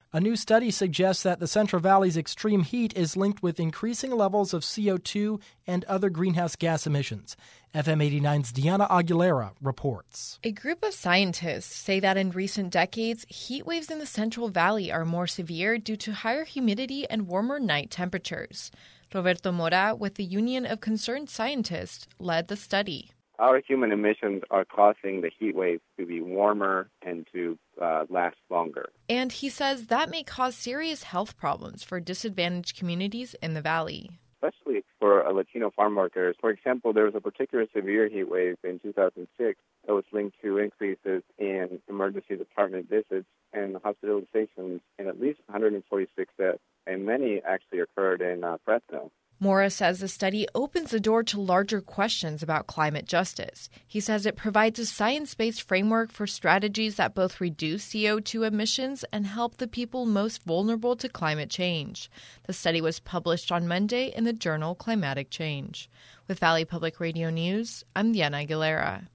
A new study suggests that the Central Valley's extreme heat is linked with increasing levels of CO2 and other greenhouse gas emissions. FM 89's Diana Aguilera reports. A group of scientists say that in recent decades, heat waves in the Central Valley are more severe due to higher humidity and warmer night temperatures. Roberto Mora, with the Union of Concerned Scientists, led the study. Our human emissions are causing the heat waves to be warmer and to last longer. And he says that may cause serious health problems for disadvantaged communities in the valley. Especially for Latino farm workers. For example, there was a particular severe heat wave in 2006 that was linked to increases in emergency department visits and hospitalizations in at least 146 deaths, and many actually occurred in Fresno. Mora says the study opens the door to larger questions about climate justice. He says it provides a science-based framework for strategies that both reduce CO2 emissions and help the people most vulnerable to climate change. The study was published on Monday in the journal Climatic Change. With Valley Public Radio News, I'm Diana Aguilera.